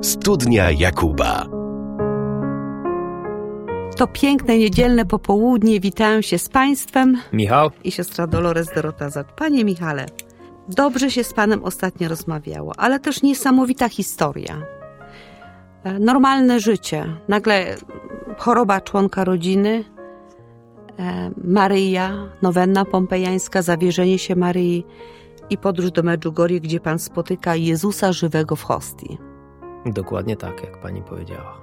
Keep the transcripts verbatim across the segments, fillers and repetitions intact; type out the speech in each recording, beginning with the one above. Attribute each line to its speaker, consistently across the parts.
Speaker 1: Studnia Jakuba.
Speaker 2: To piękne niedzielne popołudnie. Witają się z Państwem
Speaker 3: Michał
Speaker 2: i siostra Dolores Dorota-Zak. Panie Michale, dobrze się z Panem ostatnio rozmawiało, ale też niesamowita historia. Normalne życie. Nagle choroba członka rodziny, Maryja, nowenna pompejańska, zawierzenie się Maryi i podróż do Medjugorje, gdzie Pan spotyka Jezusa żywego w hostii.
Speaker 3: Dokładnie tak, jak Pani powiedziała.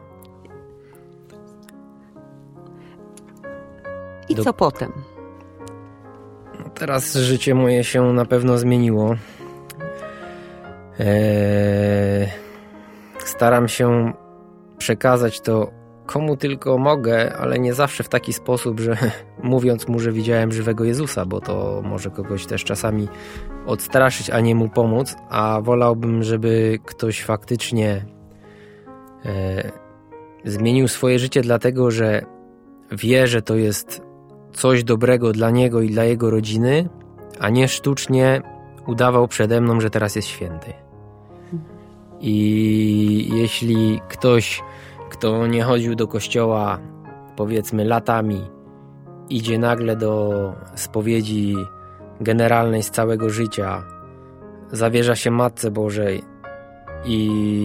Speaker 2: I
Speaker 3: Do...
Speaker 2: co potem?
Speaker 3: No teraz życie moje się na pewno zmieniło. Eee... Staram się przekazać to komu tylko mogę, ale nie zawsze w taki sposób, że mówiąc mu, że widziałem żywego Jezusa, bo to może kogoś też czasami odstraszyć, a nie mu pomóc, a wolałbym, żeby ktoś faktycznie e, zmienił swoje życie dlatego, że wie, że to jest coś dobrego dla niego i dla jego rodziny, a nie sztucznie udawał przede mną, że teraz jest święty. I jeśli ktoś, kto nie chodził do kościoła powiedzmy latami, idzie nagle do spowiedzi generalnej z całego życia, zawierza się Matce Bożej i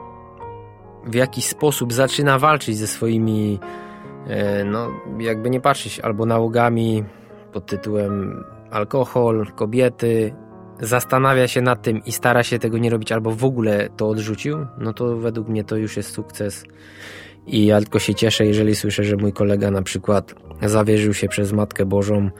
Speaker 3: w jakiś sposób zaczyna walczyć ze swoimi, no jakby nie patrzeć, albo nałogami pod tytułem alkohol, kobiety, zastanawia się nad tym i stara się tego nie robić, albo w ogóle to odrzucił, no to według mnie to już jest sukces. I ja tylko się cieszę, jeżeli słyszę, że mój kolega na przykład zawierzył się przez Matkę Bożą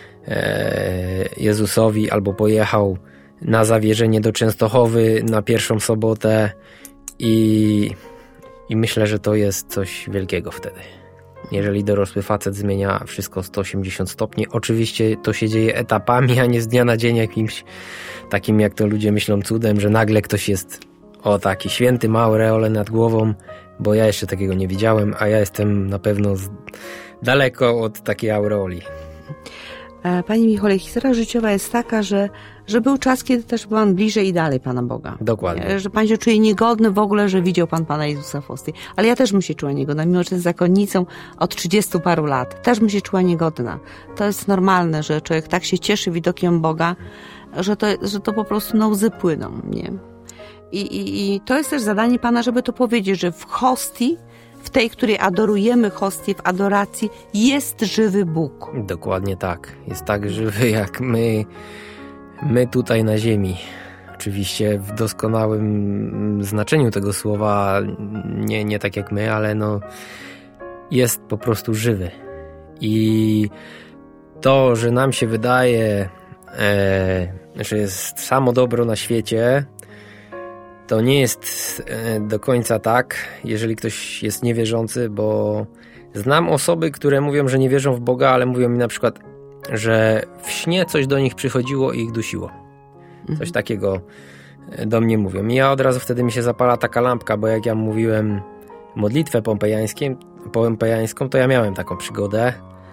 Speaker 3: e, Jezusowi, albo pojechał na zawierzenie do Częstochowy na pierwszą sobotę i, i myślę, że to jest coś wielkiego wtedy. Jeżeli dorosły facet zmienia wszystko sto osiemdziesiąt stopni. Oczywiście to się dzieje etapami, a nie z dnia na dzień jakimś takim, jak to ludzie myślą, cudem, że nagle ktoś jest o taki święty, ma aureolę nad głową, bo ja jeszcze takiego nie widziałem, a ja jestem na pewno z... daleko od takiej aureoli.
Speaker 2: Panie Michale, historia życiowa jest taka, że, że był czas, kiedy też był Pan bliżej i dalej Pana Boga.
Speaker 3: Dokładnie.
Speaker 2: Że Pan się czuje niegodny w ogóle, że widział Pan Pana Jezusa w hostii. Ale ja też bym się czuła niegodna, mimo że jestem zakonnicą od trzydziestu paru lat. Też bym się czuła niegodna. To jest normalne, że człowiek tak się cieszy widokiem Boga, że to, że to po prostu na łzy płyną, nie? I, i, I to jest też zadanie Pana, żeby to powiedzieć, że w hostii, w tej, której adorujemy hostię, w adoracji, jest żywy Bóg.
Speaker 3: Dokładnie tak. Jest tak żywy, jak my, my tutaj na ziemi. Oczywiście w doskonałym znaczeniu tego słowa, nie, nie tak jak my, ale no jest po prostu żywy. I to, że nam się wydaje, e, że jest samo dobro na świecie, to nie jest do końca tak, jeżeli ktoś jest niewierzący, bo znam osoby, które mówią, że nie wierzą w Boga, ale mówią mi na przykład, że w śnie coś do nich przychodziło i ich dusiło. Coś takiego do mnie mówią. I ja od razu wtedy mi się zapala taka lampka, bo jak ja mówiłem modlitwę pompejańską, pompejańską, to ja miałem taką przygodę.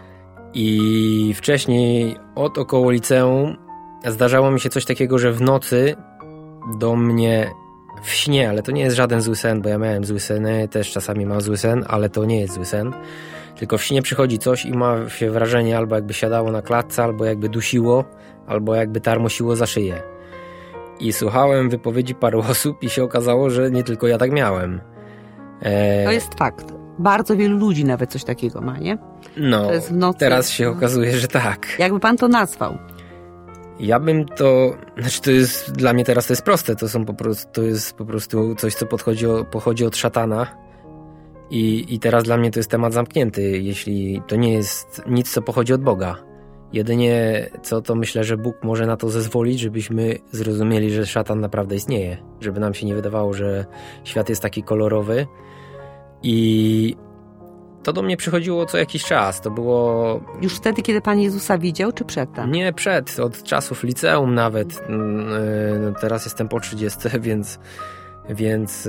Speaker 3: I wcześniej od około liceum zdarzało mi się coś takiego, że w nocy do mnie w śnie, ale to nie jest żaden zły sen, bo ja miałem zły seny, też czasami mam zły sen, ale to nie jest zły sen. Tylko w śnie przychodzi coś i ma się wrażenie, albo jakby siadało na klatce, albo jakby dusiło, albo jakby tarmosiło za szyję. I słuchałem wypowiedzi paru osób i się okazało, że nie tylko ja tak miałem. E...
Speaker 2: To jest fakt. Bardzo wielu ludzi nawet coś takiego ma, nie?
Speaker 3: No,
Speaker 2: to jest w nocy,
Speaker 3: teraz się
Speaker 2: no.
Speaker 3: okazuje, że tak.
Speaker 2: Jakby Pan to nazwał?
Speaker 3: Ja bym to, znaczy to jest, dla mnie teraz to jest proste, to są po prostu, to jest po prostu coś, co podchodzi, pochodzi od szatana i, i teraz dla mnie to jest temat zamknięty, jeśli to nie jest nic, co pochodzi od Boga. Jedynie co, to myślę, że Bóg może na to zezwolić, żebyśmy zrozumieli, że szatan naprawdę istnieje, żeby nam się nie wydawało, że świat jest taki kolorowy i to do mnie przychodziło co jakiś czas. To było...
Speaker 2: Już wtedy, kiedy Pan Jezusa widział, czy przedtem?
Speaker 3: Nie, przed. Od czasów liceum nawet. No, teraz jestem po trzydziestce, więc, więc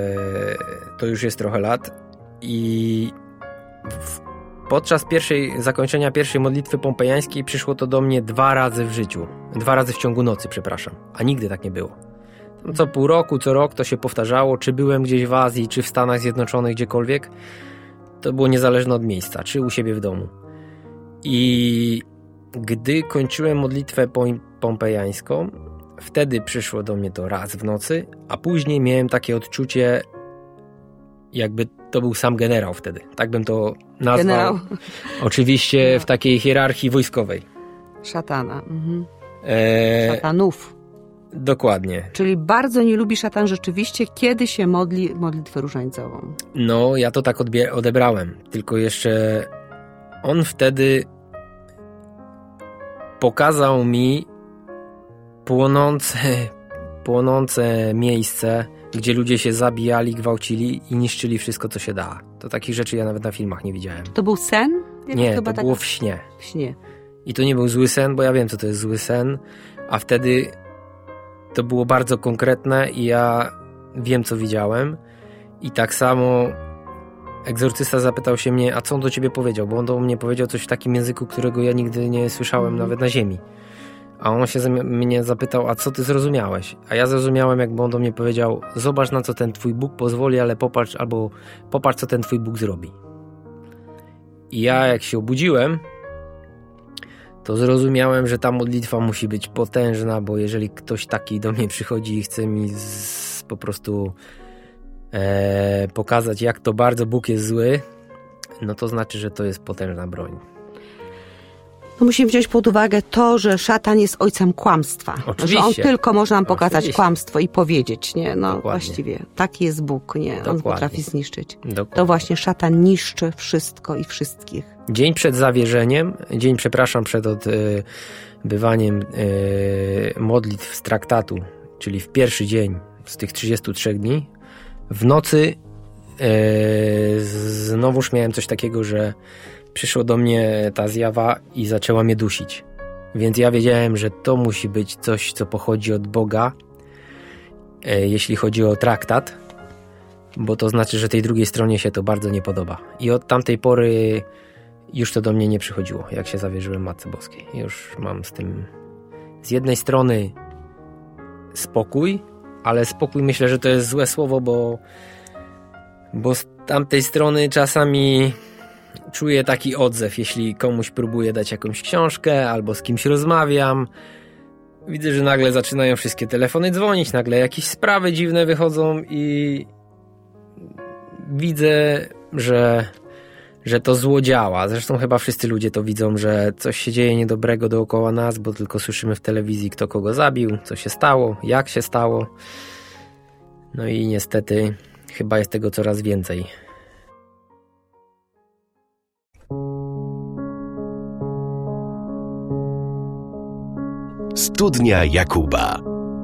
Speaker 3: to już jest trochę lat. I w, podczas pierwszej, zakończenia pierwszej modlitwy pompejańskiej przyszło to do mnie dwa razy w życiu. Dwa razy w ciągu nocy, przepraszam. A nigdy tak nie było. Co pół roku, co rok to się powtarzało, czy byłem gdzieś w Azji, czy w Stanach Zjednoczonych, gdziekolwiek. To było niezależne od miejsca, czy u siebie w domu. I gdy kończyłem modlitwę pompejańską, wtedy przyszło do mnie to raz w nocy, a później miałem takie odczucie, jakby to był sam generał wtedy. Tak bym to nazwał. Generał. Oczywiście w takiej hierarchii wojskowej.
Speaker 2: Szatana. Mhm. E... Szatanów.
Speaker 3: Dokładnie.
Speaker 2: Czyli bardzo nie lubi szatan rzeczywiście, kiedy się modli modlitwę różańcową.
Speaker 3: No, ja to tak odbier- odebrałem. Tylko jeszcze on wtedy pokazał mi płonące, płonące miejsce, gdzie ludzie się zabijali, gwałcili i niszczyli wszystko, co się da. To takich rzeczy ja nawet na filmach nie widziałem.
Speaker 2: To był sen?
Speaker 3: Jak nie, to, to tak... było w śnie.
Speaker 2: W śnie.
Speaker 3: I to nie był zły sen, bo ja wiem, co to jest zły sen, a wtedy to było bardzo konkretne i ja wiem, co widziałem. I tak samo egzorcysta zapytał się mnie, a co on do ciebie powiedział? Bo on do mnie powiedział coś w takim języku, którego ja nigdy nie słyszałem mm. nawet na ziemi. A on się mnie zapytał, a co ty zrozumiałeś? A ja zrozumiałem, jakby on do mnie powiedział, zobacz, na co ten twój Bóg pozwoli, ale popatrz, albo popatrz, co ten twój Bóg zrobi. I ja, jak się obudziłem, to zrozumiałem, że ta modlitwa musi być potężna, bo jeżeli ktoś taki do mnie przychodzi i chce mi z, po prostu e, pokazać, jak to bardzo Bóg jest zły, no to znaczy, że to jest potężna broń.
Speaker 2: No musimy wziąć pod uwagę to, że szatan jest ojcem kłamstwa.
Speaker 3: Oczywiście.
Speaker 2: Że on tylko może nam pokazać
Speaker 3: Oczywiście.
Speaker 2: kłamstwo i powiedzieć, nie? No
Speaker 3: Dokładnie.
Speaker 2: Właściwie. Taki jest Bóg, nie?
Speaker 3: Dokładnie.
Speaker 2: On potrafi zniszczyć.
Speaker 3: Dokładnie.
Speaker 2: To właśnie szatan niszczy wszystko i wszystkich.
Speaker 3: Dzień przed zawierzeniem, dzień, przepraszam, przed odbywaniem yy, modlitw z traktatu, czyli w pierwszy dzień z tych trzydziestu trzech dni, w nocy yy, znowuż miałem coś takiego, że przyszło do mnie ta zjawa i zaczęła mnie dusić. Więc ja wiedziałem, że to musi być coś, co pochodzi od Boga, yy, jeśli chodzi o traktat, bo to znaczy, że tej drugiej stronie się to bardzo nie podoba. I od tamtej pory już to do mnie nie przychodziło, jak się zawierzyłem Matce Boskiej. Już mam z tym z jednej strony spokój, ale spokój myślę, że to jest złe słowo, bo, bo z tamtej strony czasami czuję taki odzew, jeśli komuś próbuję dać jakąś książkę albo z kimś rozmawiam. Widzę, że nagle zaczynają wszystkie telefony dzwonić, nagle jakieś sprawy dziwne wychodzą i widzę, że że to zło działa. Zresztą chyba wszyscy ludzie to widzą, że coś się dzieje niedobrego dookoła nas, bo tylko słyszymy w telewizji, kto kogo zabił, co się stało, jak się stało. No i niestety chyba jest tego coraz więcej.
Speaker 1: Studnia Jakuba.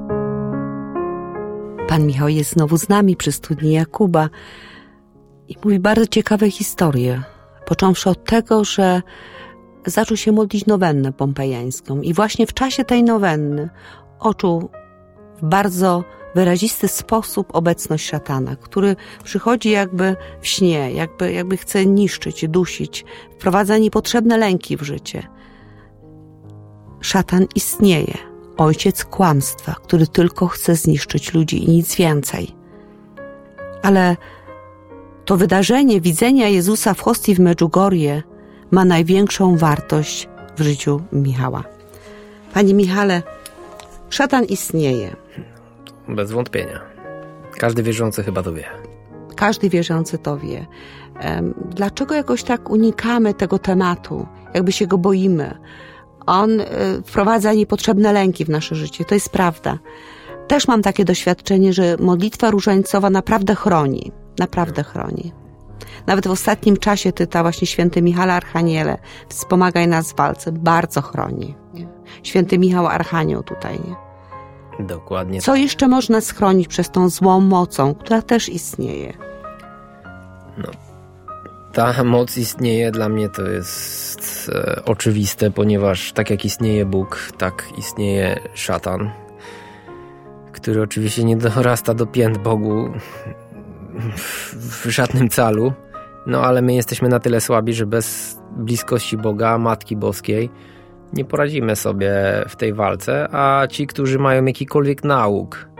Speaker 2: Pan Michał jest znowu z nami przy Studni Jakuba i mówi bardzo ciekawe historie. Począwszy od tego, że zaczął się modlić nowennę pompejańską i właśnie w czasie tej nowenny odczuł w bardzo wyrazisty sposób obecność szatana, który przychodzi jakby w śnie, jakby, jakby chce niszczyć, dusić, wprowadza niepotrzebne lęki w życie. Szatan istnieje, ojciec kłamstwa, który tylko chce zniszczyć ludzi i nic więcej. Ale to wydarzenie widzenia Jezusa w hostii w Medjugorje ma największą wartość w życiu Michała. Panie Michale, szatan istnieje.
Speaker 3: Bez wątpienia. Każdy wierzący chyba to wie.
Speaker 2: Każdy wierzący to wie. Dlaczego jakoś tak unikamy tego tematu? Jakby się go boimy? On wprowadza niepotrzebne lęki w nasze życie. To jest prawda. Też mam takie doświadczenie, że modlitwa różańcowa naprawdę chroni. Naprawdę chroni. Nawet w ostatnim czasie tyta właśnie święty Michale Archaniele, wspomagaj nas w walce, bardzo chroni. Nie? Święty Michał Archanioł tutaj, nie?
Speaker 3: Dokładnie.
Speaker 2: Co jeszcze można schronić przez tą złą mocą, która też istnieje?
Speaker 3: No, ta moc istnieje, dla mnie to jest e, oczywiste, ponieważ tak jak istnieje Bóg, tak istnieje szatan, który oczywiście nie dorasta do pięt Bogu w, w żadnym calu, no ale my jesteśmy na tyle słabi, że bez bliskości Boga, Matki Boskiej, nie poradzimy sobie w tej walce, a ci, którzy mają jakikolwiek nauk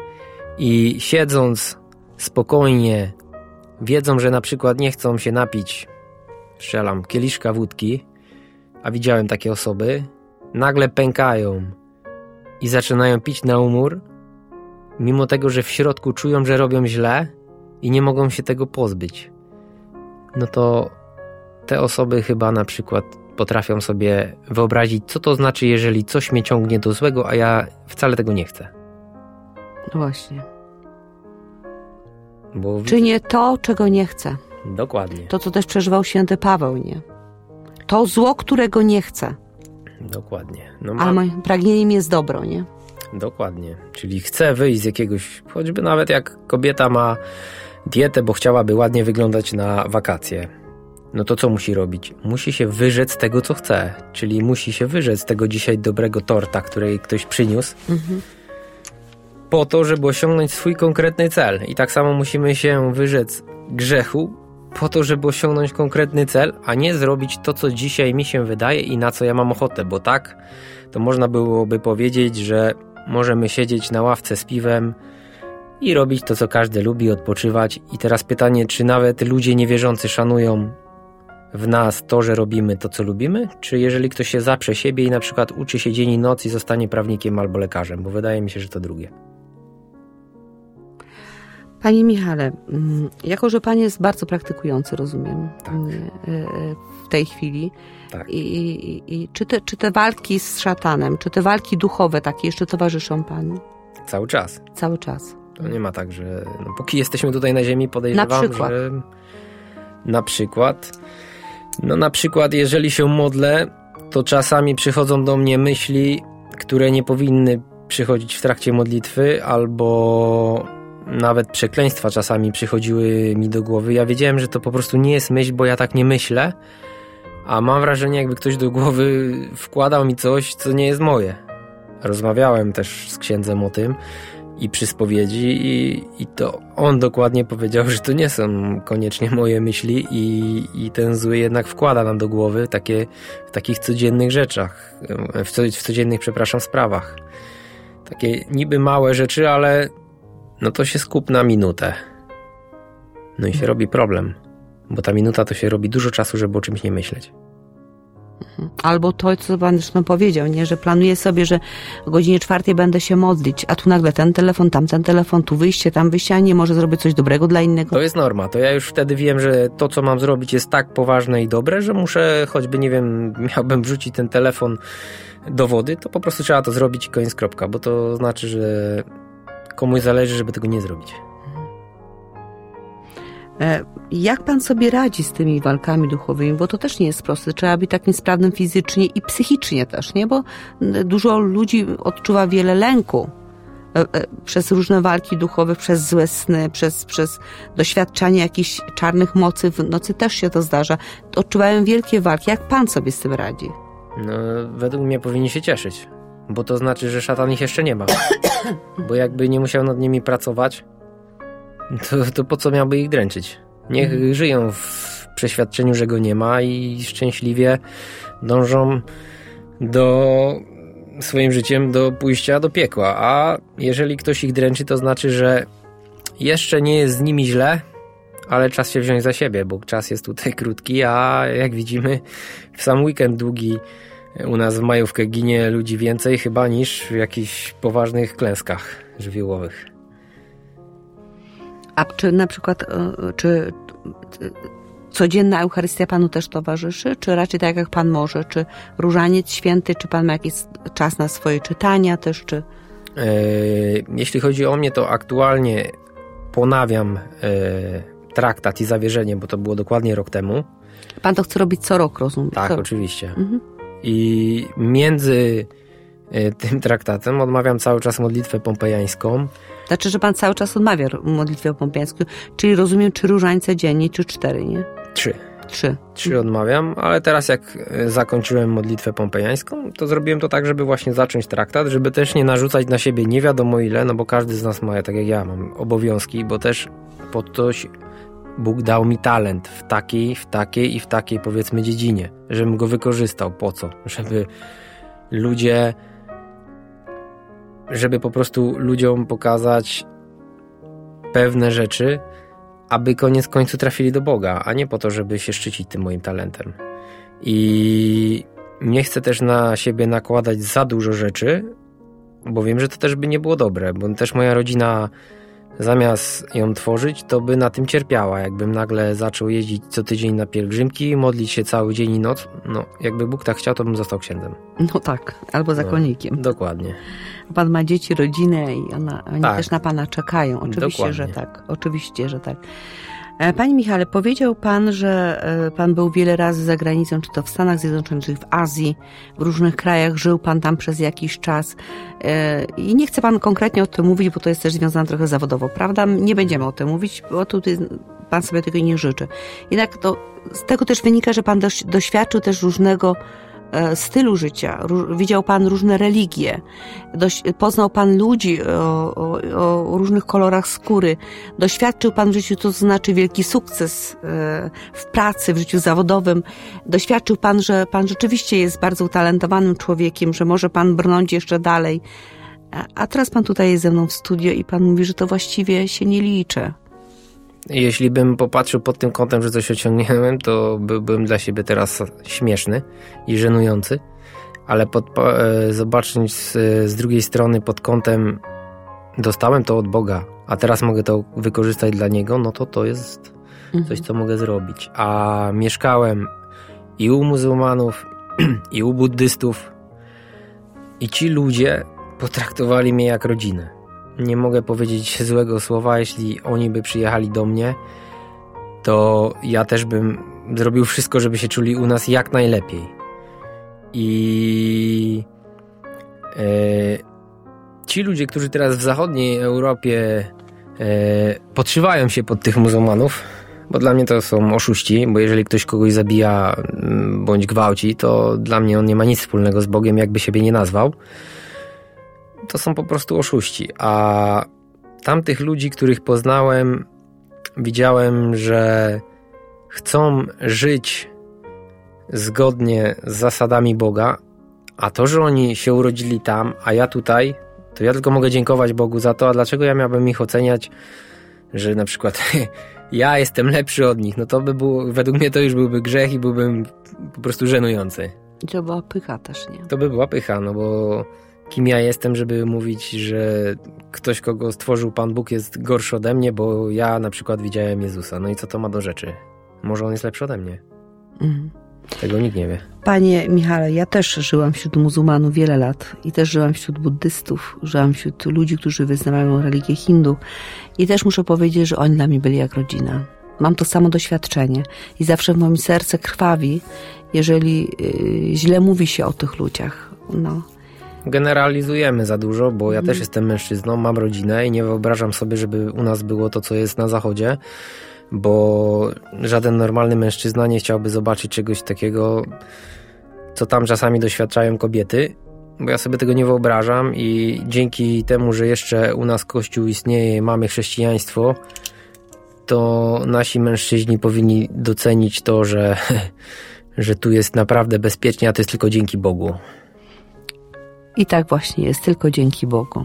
Speaker 3: i siedząc spokojnie, wiedzą, że na przykład nie chcą się napić, strzelam, kieliszka wódki, a widziałem takie osoby, nagle pękają i zaczynają pić na umór, mimo tego, że w środku czują, że robią źle i nie mogą się tego pozbyć. No to te osoby chyba na przykład potrafią sobie wyobrazić, co to znaczy, jeżeli coś mnie ciągnie do złego, a ja wcale tego nie chcę.
Speaker 2: No właśnie.
Speaker 3: Bo...
Speaker 2: Czynię to, czego nie chcę.
Speaker 3: Dokładnie.
Speaker 2: To, co też przeżywał święty Paweł, nie? To zło, którego nie chcę.
Speaker 3: Dokładnie. No
Speaker 2: Ale moim pragnieniem jest dobro, nie?
Speaker 3: Dokładnie. Czyli chcę wyjść z jakiegoś, choćby nawet jak kobieta ma dietę, bo chciałaby ładnie wyglądać na wakacje. No to co musi robić? Musi się wyrzec tego, co chce. Czyli musi się wyrzec tego dzisiaj dobrego torta, który ktoś przyniósł. Mhm. Po to, żeby osiągnąć swój konkretny cel. I tak samo musimy się wyrzec grzechu, po to, żeby osiągnąć konkretny cel, a nie zrobić to, co dzisiaj mi się wydaje i na co ja mam ochotę. Bo tak, to można byłoby powiedzieć, że możemy siedzieć na ławce z piwem i robić to, co każdy lubi, odpoczywać. I teraz pytanie, czy nawet ludzie niewierzący szanują w nas to, że robimy to, co lubimy? Czy jeżeli ktoś się zaprze siebie i na przykład uczy się dzień i noc i zostanie prawnikiem albo lekarzem? Bo wydaje mi się, że to drugie.
Speaker 2: Panie Michale, jako że Pan jest bardzo praktykujący, rozumiem,
Speaker 3: tak.
Speaker 2: w tej chwili.
Speaker 3: Tak.
Speaker 2: I, i, i czy, te, czy te walki z szatanem, czy te walki duchowe takie jeszcze towarzyszą Panu?
Speaker 3: Cały czas.
Speaker 2: Cały czas.
Speaker 3: To nie ma tak, że no, póki jesteśmy tutaj na ziemi, podejrzewam,
Speaker 2: na przykład.
Speaker 3: że na przykład, no na przykład jeżeli się modlę, to czasami przychodzą do mnie myśli, które nie powinny przychodzić w trakcie modlitwy, albo nawet przekleństwa czasami przychodziły mi do głowy. Ja wiedziałem, że to po prostu nie jest myśl, bo ja tak nie myślę, a mam wrażenie, jakby ktoś do głowy wkładał mi coś, co nie jest moje. Rozmawiałem też z księdzem o tym i przy spowiedzi i, i to on dokładnie powiedział, że to nie są koniecznie moje myśli i, i ten zły jednak wkłada nam do głowy takie, w takich codziennych rzeczach, w, co, w codziennych, przepraszam, sprawach. Takie niby małe rzeczy, ale no to się skup na minutę. No i się robi problem, bo ta minuta to się robi dużo czasu, żeby o czymś nie myśleć.
Speaker 2: Albo to, co Pan zresztą powiedział, nie? Że planuję sobie, że o godzinie czwartej będę się modlić, a tu nagle ten telefon, tamten telefon, tu wyjście, tam wyjście, a nie może zrobić coś dobrego dla innego.
Speaker 3: To jest norma. To ja już wtedy wiem, że to, co mam zrobić, jest tak poważne i dobre, że muszę, choćby, nie wiem, miałbym wrzucić ten telefon do wody, to po prostu trzeba to zrobić i koniec, kropka, bo to znaczy, że komuś zależy, żeby tego nie zrobić.
Speaker 2: Jak Pan sobie radzi z tymi walkami duchowymi? Bo to też nie jest proste. Trzeba być takim sprawnym fizycznie i psychicznie też, nie? Bo dużo ludzi odczuwa wiele lęku przez różne walki duchowe, przez złe sny, przez, przez doświadczanie jakichś czarnych mocy. W nocy też się to zdarza. Odczuwają wielkie walki. Jak Pan sobie z tym radzi?
Speaker 3: No, według mnie powinni się cieszyć, bo to znaczy, że szatan ich jeszcze nie ma. Bo jakby nie musiał nad nimi pracować, To, to po co miałby ich dręczyć? Niech mhm. żyją w przeświadczeniu, że go nie ma i szczęśliwie dążą do swoim życiem do pójścia do piekła. A jeżeli ktoś ich dręczy, to znaczy, że jeszcze nie jest z nimi źle, ale czas się wziąć za siebie, bo czas jest tutaj krótki, a jak widzimy, w sam weekend długi u nas w majówkę ginie ludzi więcej chyba niż w jakichś poważnych klęskach żywiołowych.
Speaker 2: A czy na przykład, czy codzienna Eucharystia Panu też towarzyszy? Czy raczej tak jak Pan może? Czy różaniec święty? Czy Pan ma jakiś czas na swoje czytania też? Czy...
Speaker 3: E, jeśli chodzi o mnie, to aktualnie ponawiam e, traktat i zawierzenie, bo to było dokładnie rok temu.
Speaker 2: Pan to chce robić co rok, rozumiem?
Speaker 3: Tak,
Speaker 2: co...
Speaker 3: oczywiście.
Speaker 2: Mhm.
Speaker 3: I między e, tym traktatem odmawiam cały czas modlitwę pompejańską.
Speaker 2: Znaczy, że Pan cały czas odmawia modlitwę pompejańską, czyli rozumiem, czy różańce dziennie, czy cztery, nie?
Speaker 3: Trzy.
Speaker 2: Trzy.
Speaker 3: Trzy odmawiam, ale teraz jak zakończyłem modlitwę pompejańską, to zrobiłem to tak, żeby właśnie zacząć traktat, żeby też nie narzucać na siebie nie wiadomo ile, no bo każdy z nas ma, tak jak ja, mam obowiązki, bo też pod coś Bóg dał mi talent w takiej, w takiej i w takiej, powiedzmy, dziedzinie, żebym go wykorzystał. Po co? Żeby ludzie... żeby po prostu ludziom pokazać, pewne rzeczy, aby koniec końców trafili do Boga, a nie po to, żeby się szczycić tym moim talentem. I nie chcę też na siebie nakładać za dużo rzeczy, bo wiem, że to też by nie było dobre, bo też moja rodzina zamiast ją tworzyć, to by na tym cierpiała. Jakbym nagle zaczął jeździć co tydzień na pielgrzymki, modlić się cały dzień i noc, no jakby Bóg tak chciał, to bym został księdzem.
Speaker 2: No tak, albo zakonnikiem.
Speaker 3: No, dokładnie.
Speaker 2: Pan ma dzieci, rodzinę i ona, oni
Speaker 3: tak.
Speaker 2: też na Pana czekają. Oczywiście,
Speaker 3: dokładnie.
Speaker 2: że tak. Oczywiście, że tak. Panie Michale, powiedział Pan, że Pan był wiele razy za granicą, czy to w Stanach Zjednoczonych, czy w Azji, w różnych krajach, żył Pan tam przez jakiś czas i nie chce Pan konkretnie o tym mówić, bo to jest też związane trochę zawodowo, prawda? Nie będziemy o tym mówić, bo tutaj Pan sobie tego nie życzy. Jednak to, z tego też wynika, że Pan doświadczył też różnego stylu życia, widział Pan różne religie, dość, poznał Pan ludzi o, o, o różnych kolorach skóry, doświadczył Pan w życiu, to znaczy wielki sukces w pracy, w życiu zawodowym, doświadczył Pan, że Pan rzeczywiście jest bardzo utalentowanym człowiekiem, że może Pan brnąć jeszcze dalej, a teraz Pan tutaj jest ze mną w studio i Pan mówi, że to właściwie się nie liczy.
Speaker 3: Jeśli bym popatrzył pod tym kątem, że coś osiągnąłem, to byłbym dla siebie teraz śmieszny i żenujący, ale pod, e, zobaczyć z, z drugiej strony pod kątem dostałem to od Boga, a teraz mogę to wykorzystać dla Niego, no to to jest mhm. coś, co mogę zrobić. A mieszkałem i u muzułmanów, i u buddystów i ci ludzie potraktowali mnie jak rodzinę. Nie mogę powiedzieć złego słowa, jeśli oni by przyjechali do mnie, to ja też bym zrobił wszystko, żeby się czuli u nas jak najlepiej. I e, ci ludzie, którzy teraz w zachodniej Europie e, podszywają się pod tych muzułmanów, bo dla mnie to są oszuści, bo jeżeli ktoś kogoś zabija bądź gwałci, to dla mnie on nie ma nic wspólnego z Bogiem, jakby siebie nie nazwał. To są po prostu oszuści, a tamtych ludzi, których poznałem, widziałem, że chcą żyć zgodnie z zasadami Boga, a to, że oni się urodzili tam, a ja tutaj, to ja tylko mogę dziękować Bogu za to, a dlaczego ja miałbym ich oceniać, że na przykład ja jestem lepszy od nich, no to by było, według mnie to już byłby grzech i byłbym po prostu żenujący.
Speaker 2: I to była pycha też, nie?
Speaker 3: To by była pycha, no bo kim ja jestem, żeby mówić, że ktoś, kogo stworzył Pan Bóg, jest gorszy ode mnie, bo ja na przykład widziałem Jezusa. No i co to ma do rzeczy? Może on jest lepszy ode mnie. Mhm. Tego nikt nie wie.
Speaker 2: Panie Michale, ja też żyłam wśród muzułmanów wiele lat i też żyłam wśród buddystów, żyłam wśród ludzi, którzy wyznawają religię hindu i też muszę powiedzieć, że oni dla mnie byli jak rodzina. Mam to samo doświadczenie i zawsze w moim serce krwawi, jeżeli yy, źle mówi się o tych ludziach. No.
Speaker 3: Generalizujemy za dużo, bo ja mm. też jestem mężczyzną, mam rodzinę i nie wyobrażam sobie, żeby u nas było to, co jest na zachodzie, bo żaden normalny mężczyzna nie chciałby zobaczyć czegoś takiego, co tam czasami doświadczają kobiety, bo ja sobie tego nie wyobrażam i dzięki temu, że jeszcze u nas Kościół istnieje, mamy chrześcijaństwo, to nasi mężczyźni powinni docenić to, że, że tu jest naprawdę bezpiecznie, a to jest tylko dzięki Bogu.
Speaker 2: I tak właśnie jest, tylko dzięki Bogu.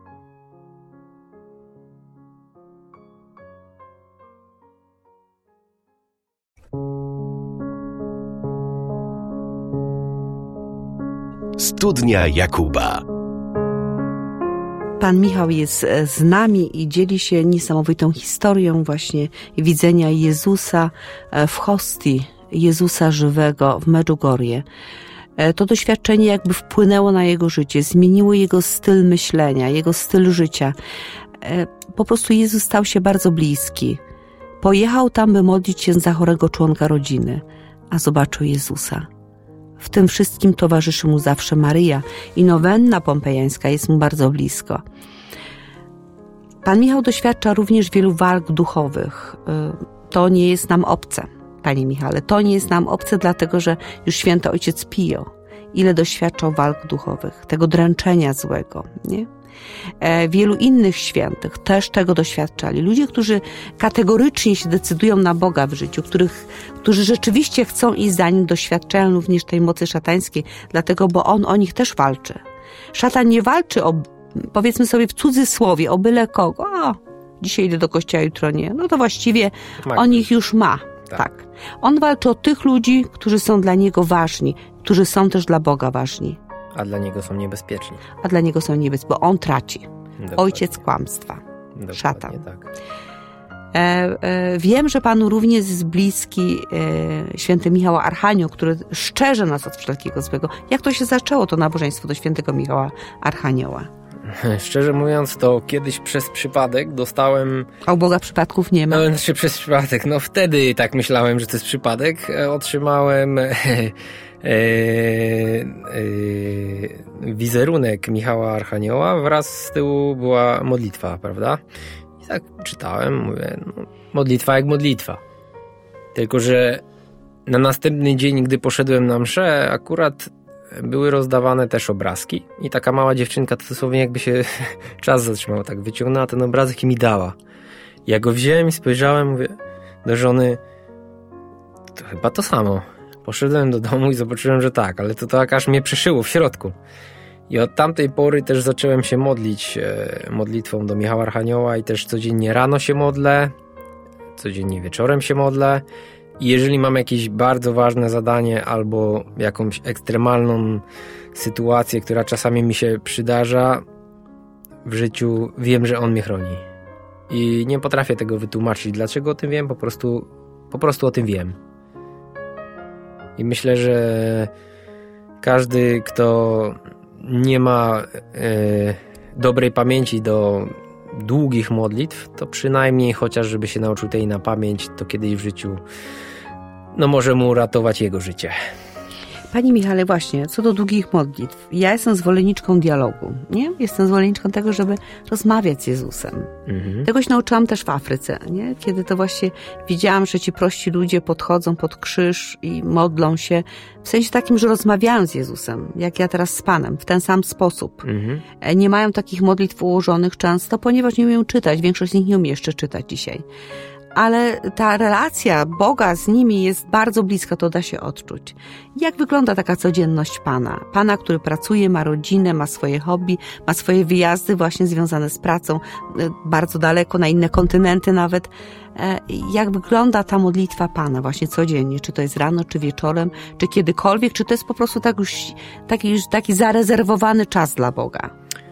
Speaker 1: Studnia Jakuba.
Speaker 2: Pan Michał jest z nami i dzieli się niesamowitą historią właśnie widzenia Jezusa w hostii, Jezusa żywego w Medjugorje. To doświadczenie jakby wpłynęło na jego życie, zmieniło jego styl myślenia, jego styl życia. Po prostu Jezus stał się bardzo bliski. Pojechał tam, by modlić się za chorego członka rodziny, a zobaczył Jezusa. W tym wszystkim towarzyszy mu zawsze Maryja i nowenna pompejańska jest mu bardzo blisko. Pan Michał doświadcza również wielu walk duchowych. To nie jest nam obce. Panie Michale, to nie jest nam obce, dlatego że już święty ojciec Pio, ile doświadczał walk duchowych, tego dręczenia złego, nie? E, wielu innych świętych też tego doświadczali. Ludzie, którzy kategorycznie się decydują na Boga w życiu, których, którzy rzeczywiście chcą iść za Nim, doświadczają również tej mocy szatańskiej, dlatego, bo On o nich też walczy. Szatan nie walczy o, powiedzmy sobie w cudzysłowie, o byle kogo. O, Dzisiaj idę do kościoła, jutro nie. No to właściwie
Speaker 3: Ma
Speaker 2: on
Speaker 3: ktoś.
Speaker 2: ich już ma.
Speaker 3: Tak.
Speaker 2: Tak. On walczy o tych ludzi, którzy są dla niego ważni, którzy są też dla Boga ważni,
Speaker 3: A dla niego są niebezpieczni.
Speaker 2: a dla niego są niebezpieczni, bo on traci.
Speaker 3: Dokładnie.
Speaker 2: Ojciec kłamstwa.
Speaker 3: Dokładnie
Speaker 2: szatan.
Speaker 3: Tak.
Speaker 2: E, e, wiem, że Panu również jest bliski e, święty Michał Archanioł, który szczerze nas od wszelkiego złego. Jak to się zaczęło, to nabożeństwo do świętego Michała Archanioła?
Speaker 3: Szczerze mówiąc, to kiedyś przez przypadek dostałem...
Speaker 2: A u Boga przypadków nie ma.
Speaker 3: No, znaczy przez przypadek, no wtedy tak myślałem, że to jest przypadek. E, Otrzymałem e, e, e, wizerunek Michała Archanioła, wraz z tyłu była modlitwa, prawda? I tak czytałem, mówię, no, modlitwa jak modlitwa. Tylko że na następny dzień, gdy poszedłem na mszę, akurat były rozdawane też obrazki i taka mała dziewczynka, to dosłownie jakby się czas zatrzymał, tak wyciągnęła ten obrazek i mi dała. Ja go wziąłem i spojrzałem, mówię do żony, to chyba to samo. Poszedłem do domu i zobaczyłem, że tak, ale to tak aż mnie przeszyło w środku. I od tamtej pory też zacząłem się modlić e, modlitwą do Michała Archanioła i też codziennie rano się modlę, codziennie wieczorem się modlę. I jeżeli mam jakieś bardzo ważne zadanie albo jakąś ekstremalną sytuację, która czasami mi się przydarza w życiu, wiem, że on mnie chroni. I nie potrafię tego wytłumaczyć. Dlaczego o tym wiem? Po prostu, po prostu o tym wiem. I myślę, że każdy, kto nie ma e, dobrej pamięci do długich modlitw, to przynajmniej chociaż żeby się nauczył tej na pamięć, to kiedyś w życiu no może mu uratować jego życie.
Speaker 2: Panie Michale, właśnie, co do długich modlitw, ja jestem zwolenniczką dialogu, nie? Jestem zwolenniczką tego, żeby rozmawiać z Jezusem.
Speaker 3: Mhm.
Speaker 2: Tego się nauczyłam też w Afryce, nie? Kiedy to właśnie widziałam, że ci prości ludzie podchodzą pod krzyż i modlą się, w sensie takim, że rozmawiają z Jezusem, jak ja teraz z Panem, w ten sam sposób.
Speaker 3: Mhm.
Speaker 2: Nie mają takich modlitw ułożonych często, ponieważ nie umieją czytać, większość z nich nie umie jeszcze czytać dzisiaj. Ale ta relacja Boga z nimi jest bardzo bliska, to da się odczuć. Jak wygląda taka codzienność Pana? Pana, który pracuje, ma rodzinę, ma swoje hobby, ma swoje wyjazdy właśnie związane z pracą, bardzo daleko, na inne kontynenty nawet. Jak wygląda ta modlitwa Pana właśnie codziennie? Czy to jest rano, czy wieczorem, czy kiedykolwiek? Czy to jest po prostu tak już, taki, już taki zarezerwowany czas dla Boga?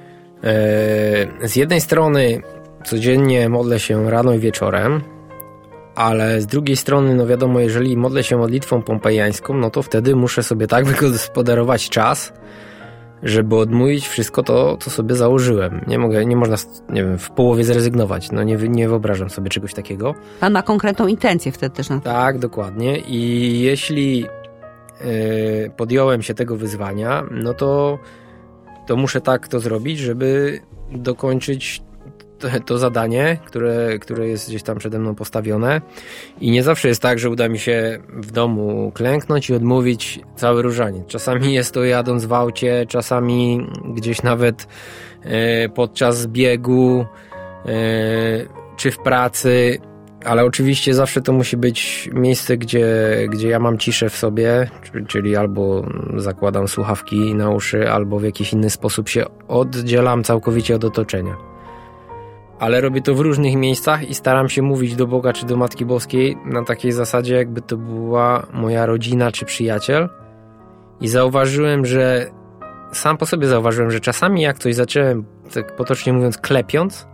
Speaker 3: E, z jednej strony codziennie modlę się rano i wieczorem, ale z drugiej strony, no wiadomo, jeżeli modlę się modlitwą pompejańską, no to wtedy muszę sobie tak wygospodarować czas, żeby odmówić wszystko to, co sobie założyłem. Nie mogę, nie można, nie wiem, w połowie zrezygnować. No nie, nie wyobrażam sobie czegoś takiego.
Speaker 2: Pan ma konkretną intencję wtedy też na to.
Speaker 3: Tak, dokładnie. I jeśli yy, podjąłem się tego wyzwania, no to, to muszę tak to zrobić, żeby dokończyć To, to zadanie, które, które jest gdzieś tam przede mną postawione i nie zawsze jest tak, że uda mi się w domu klęknąć i odmówić cały różaniec. Czasami jest to jadąc w aucie, czasami gdzieś nawet e, podczas biegu e, czy w pracy, ale oczywiście zawsze to musi być miejsce, gdzie, gdzie ja mam ciszę w sobie, czyli albo zakładam słuchawki na uszy, albo w jakiś inny sposób się oddzielam całkowicie od otoczenia. Ale robię to w różnych miejscach i staram się mówić do Boga czy do Matki Boskiej na takiej zasadzie, jakby to była moja rodzina czy przyjaciel. I zauważyłem, że sam po sobie zauważyłem, że czasami jak coś zacząłem, tak potocznie mówiąc, klepiąc,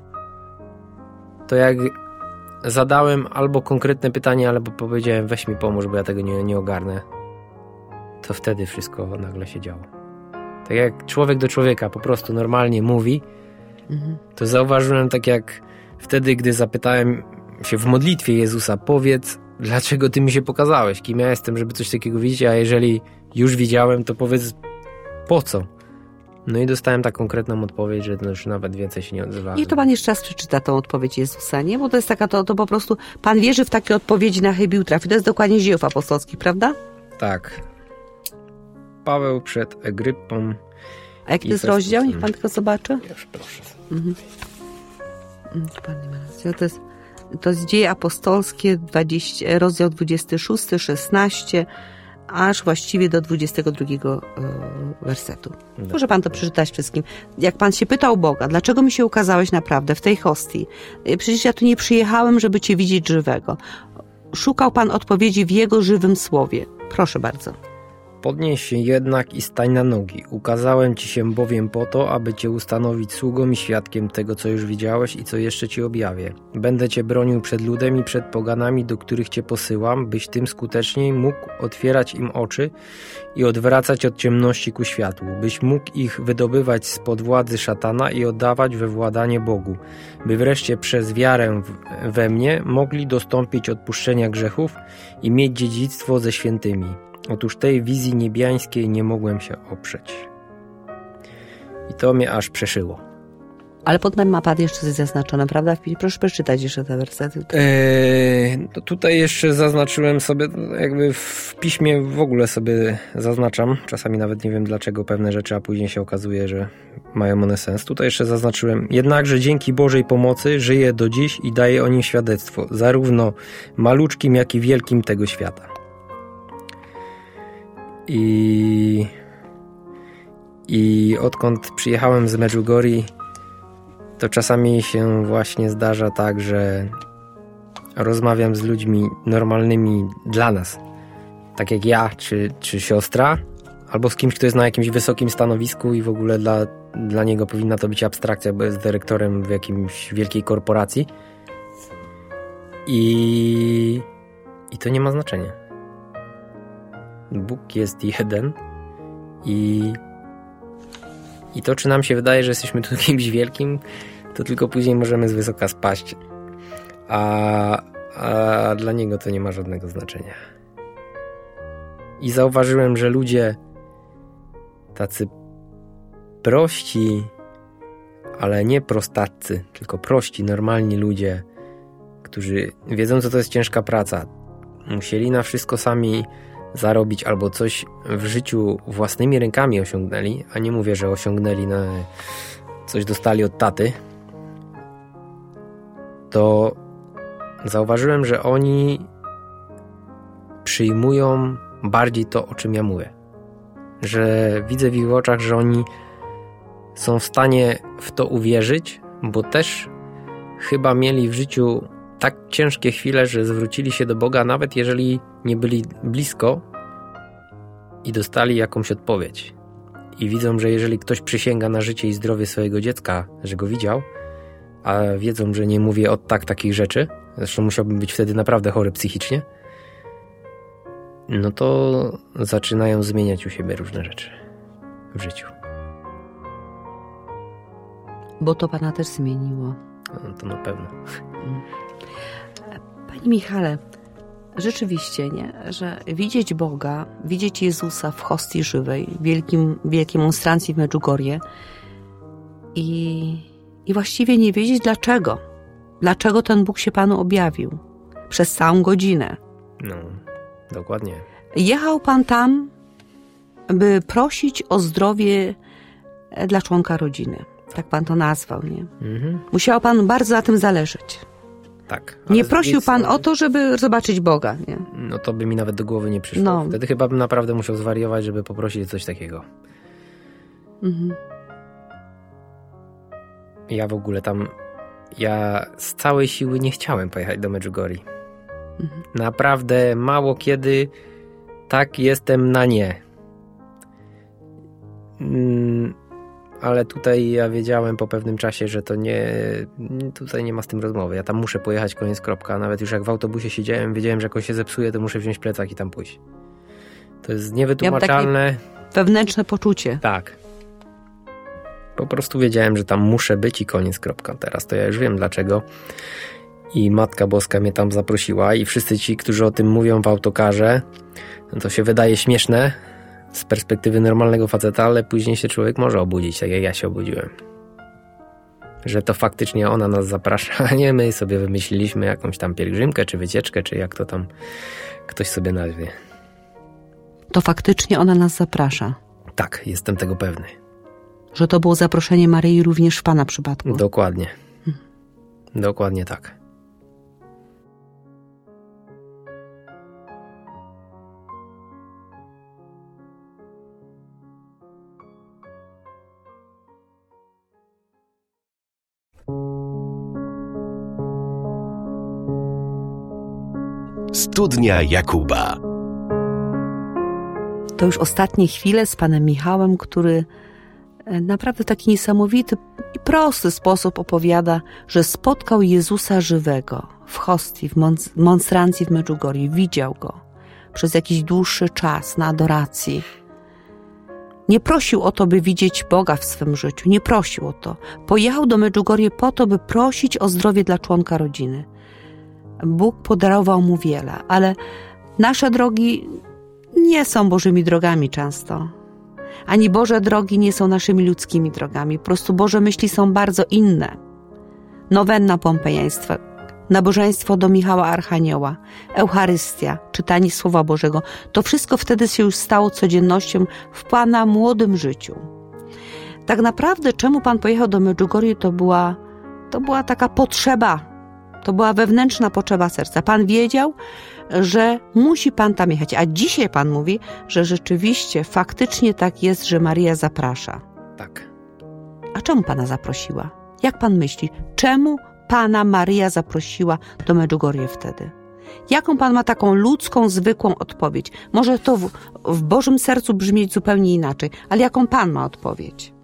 Speaker 3: to jak zadałem albo konkretne pytanie, albo powiedziałem weź mi pomóż, bo ja tego nie, nie ogarnę, to wtedy wszystko nagle się działo. Tak jak człowiek do człowieka po prostu normalnie mówi, to zauważyłem tak jak wtedy, gdy zapytałem się w modlitwie Jezusa, powiedz, dlaczego Ty mi się pokazałeś, kim ja jestem, żeby coś takiego widzieć, a jeżeli już widziałem, to powiedz, po co? No i dostałem tak konkretną odpowiedź, że to już nawet więcej się nie odzywałem.
Speaker 2: Niech to Pan jeszcze raz przeczyta tą odpowiedź Jezusa, nie? Bo to jest taka, to, to po prostu Pan wierzy w takie odpowiedzi, na chybił trafi. To jest dokładnie z Dziejów Apostolskich, prawda?
Speaker 3: Tak. Paweł przed Agryppą.
Speaker 2: A jaki to jest rozdział? Niech Pan tylko zobaczy.
Speaker 3: Już proszę.
Speaker 2: Mhm. Pan nie ma racji. To jest, to jest Dzieje Apostolskie, dwadzieścia, rozdział dwudziesty szósty, szesnaście, aż właściwie do dwudziestego drugiego wersetu. Może pan to przeczytać wszystkim. Jak pan się pytał Boga, dlaczego mi się ukazałeś naprawdę w tej hostii? Przecież ja tu nie przyjechałem, żeby cię widzieć żywego. Szukał pan odpowiedzi w jego żywym słowie. Proszę bardzo.
Speaker 3: Podnieś się jednak i stań na nogi. Ukazałem ci się bowiem po to, aby cię ustanowić sługą i świadkiem tego, co już widziałeś i co jeszcze ci objawię. Będę cię bronił przed ludem i przed poganami, do których cię posyłam, byś tym skuteczniej mógł otwierać im oczy i odwracać od ciemności ku światłu, byś mógł ich wydobywać spod władzy szatana i oddawać we władanie Bogu, by wreszcie przez wiarę we mnie mogli dostąpić odpuszczenia grzechów i mieć dziedzictwo ze świętymi. Otóż tej wizji niebiańskiej nie mogłem się oprzeć. I to mnie aż przeszyło.
Speaker 2: Ale potem ma pan jeszcze coś zaznaczone, prawda? Proszę przeczytać jeszcze te wersety.
Speaker 3: Eee, to tutaj jeszcze zaznaczyłem sobie, jakby w piśmie w ogóle sobie zaznaczam. Czasami nawet nie wiem dlaczego pewne rzeczy, a później się okazuje, że mają one sens. Tutaj jeszcze zaznaczyłem. Jednakże dzięki Bożej pomocy żyję do dziś i daję o nim świadectwo, zarówno maluczkim, jak i wielkim tego świata. I, I odkąd przyjechałem z Medjugorje, to czasami się właśnie zdarza tak, że rozmawiam z ludźmi normalnymi dla nas, tak jak ja czy, czy siostra, albo z kimś, kto jest na jakimś wysokim stanowisku i w ogóle dla, dla niego powinna to być abstrakcja, bo jest dyrektorem w jakimś wielkiej korporacji. I, i to nie ma znaczenia. Bóg jest jeden i, i to, czy nam się wydaje, że jesteśmy tu kimś wielkim, to tylko później możemy z wysoka spaść, a, a dla Niego to nie ma żadnego znaczenia. I zauważyłem, że ludzie tacy prości, ale nie prostacy, tylko prości, normalni ludzie, którzy wiedzą, co to jest ciężka praca, musieli na wszystko sami zarobić albo coś w życiu własnymi rękami osiągnęli, a nie mówię, że osiągnęli na coś dostali od taty, to zauważyłem, że oni przyjmują bardziej to, o czym ja mówię. Że widzę w ich oczach, że oni są w stanie w to uwierzyć, bo też chyba mieli w życiu tak ciężkie chwile, że zwrócili się do Boga, nawet jeżeli nie byli blisko i dostali jakąś odpowiedź. I widzą, że jeżeli ktoś przysięga na życie i zdrowie swojego dziecka, że go widział, a wiedzą, że nie mówię od tak takich rzeczy, zresztą musiałbym być wtedy naprawdę chory psychicznie, no to zaczynają zmieniać u siebie różne rzeczy w życiu.
Speaker 2: Bo to pana też zmieniło.
Speaker 3: No to na pewno.
Speaker 2: Panie Michale, rzeczywiście, nie, że widzieć Boga, widzieć Jezusa w hostii żywej, w wielkim, wielkiej monstrancji w Medjugorje i, i właściwie nie wiedzieć dlaczego. Dlaczego ten Bóg się panu objawił przez całą godzinę.
Speaker 3: No, dokładnie.
Speaker 2: Jechał pan tam, by prosić o zdrowie dla członka rodziny. Tak pan to nazwał, nie? Mhm. Musiał pan bardzo na tym zależeć.
Speaker 3: Tak.
Speaker 2: Nie prosił pan o to, żeby zobaczyć Boga, nie?
Speaker 3: No to by mi nawet do głowy nie przyszło. No. Wtedy chyba bym naprawdę musiał zwariować, żeby poprosić o coś takiego. Mhm. Ja w ogóle tam, ja z całej siły nie chciałem pojechać do Medjugorje. Mhm. Naprawdę mało kiedy tak jestem na nie. Mm, ale tutaj ja wiedziałem po pewnym czasie, że to nie, tutaj nie ma z tym rozmowy. Ja tam muszę pojechać, koniec, kropka. Nawet już jak w autobusie siedziałem, wiedziałem, że jak on się zepsuje, to muszę wziąć plecak i tam pójść. To jest niewytłumaczalne.
Speaker 2: Ja wewnętrzne poczucie.
Speaker 3: Tak. Po prostu wiedziałem, że tam muszę być i koniec, kropka. Teraz to ja już wiem dlaczego. I Matka Boska mnie tam zaprosiła i wszyscy ci, którzy o tym mówią w autokarze, no to się wydaje śmieszne z perspektywy normalnego faceta, ale później się człowiek może obudzić, tak jak ja się obudziłem. Że to faktycznie ona nas zaprasza, a nie my sobie wymyśliliśmy jakąś tam pielgrzymkę, czy wycieczkę, czy jak to tam ktoś sobie nazwie.
Speaker 2: To faktycznie ona nas zaprasza.
Speaker 3: Tak, jestem tego pewny.
Speaker 2: Że to było zaproszenie Maryi również w pana przypadku.
Speaker 3: Dokładnie. Hmm. Dokładnie tak.
Speaker 1: Studnia Jakuba.
Speaker 2: To już ostatnie chwile z panem Michałem, który naprawdę w taki niesamowity i prosty sposób opowiada, że spotkał Jezusa żywego w hostii, w monstrancji w Medjugorje. Widział Go przez jakiś dłuższy czas na adoracji. Nie prosił o to, by widzieć Boga w swym życiu. Nie prosił o to. Pojechał do Medjugorje po to, by prosić o zdrowie dla członka rodziny. Bóg podarował mu wiele, ale nasze drogi nie są Bożymi drogami często. Ani Boże drogi nie są naszymi ludzkimi drogami. Po prostu Boże myśli są bardzo inne. Nowenna pompejaństwa, nabożeństwo do Michała Archanioła, Eucharystia, czytanie Słowa Bożego. To wszystko wtedy się już stało codziennością w Pana młodym życiu. Tak naprawdę czemu Pan pojechał do Medjugorje, to była, to była taka potrzeba. To była wewnętrzna potrzeba serca. Pan wiedział, że musi Pan tam jechać. A dzisiaj Pan mówi, że rzeczywiście, faktycznie tak jest, że Maryja zaprasza.
Speaker 3: Tak.
Speaker 2: A czemu Pana zaprosiła? Jak Pan myśli? Czemu Pana Maryja zaprosiła do Medjugorje wtedy? Jaką Pan ma taką ludzką, zwykłą odpowiedź? Może to w, w Bożym sercu brzmieć zupełnie inaczej, ale jaką Pan ma odpowiedź?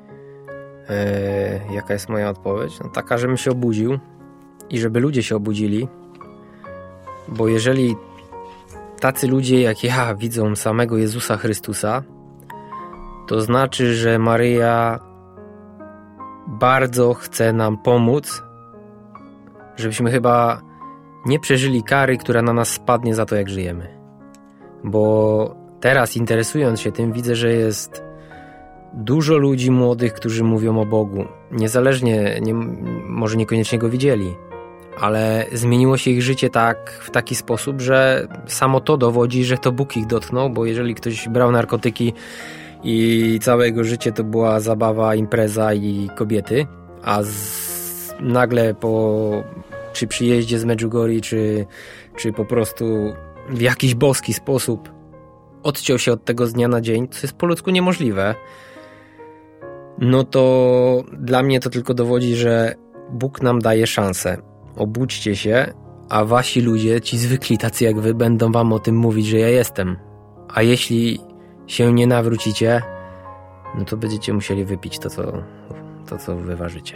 Speaker 3: Eee, jaka jest moja odpowiedź? No taka, żebym się obudził i żeby ludzie się obudzili, bo jeżeli tacy ludzie jak ja widzą samego Jezusa Chrystusa, to znaczy, że Maryja bardzo chce nam pomóc, żebyśmy chyba nie przeżyli kary, która na nas spadnie za to, jak żyjemy. Bo teraz, interesując się tym, widzę, że jest dużo ludzi młodych, którzy mówią o Bogu. Niezależnie, nie, może niekoniecznie Go widzieli, ale zmieniło się ich życie tak, w taki sposób, że samo to dowodzi, że to Bóg ich dotknął, bo jeżeli ktoś brał narkotyki i całe jego życie to była zabawa, impreza i kobiety, a z, nagle po czy przyjeździe z Medjugorje, czy, czy po prostu w jakiś boski sposób odciął się od tego z dnia na dzień, co jest po ludzku niemożliwe, no to dla mnie to tylko dowodzi, że Bóg nam daje szansę. Obudźcie się, a wasi ludzie, ci zwykli, tacy jak wy, będą wam o tym mówić, że ja jestem. A jeśli się nie nawrócicie, no to będziecie musieli wypić to, co, to, co wyważycie.